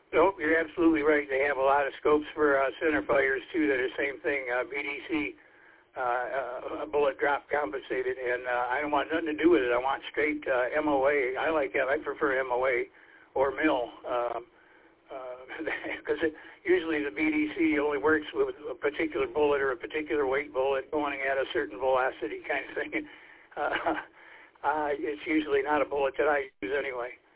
Nope, you're absolutely right. They have a lot of scopes for center fires too that are the same thing, BDC, bullet drop compensated, and I don't want nothing to do with it. I want straight MOA. I prefer MOA or mill, because usually the BDC only works with a particular bullet or a particular weight bullet going at a certain velocity kind of thing. It's usually not a bullet that I use anyway.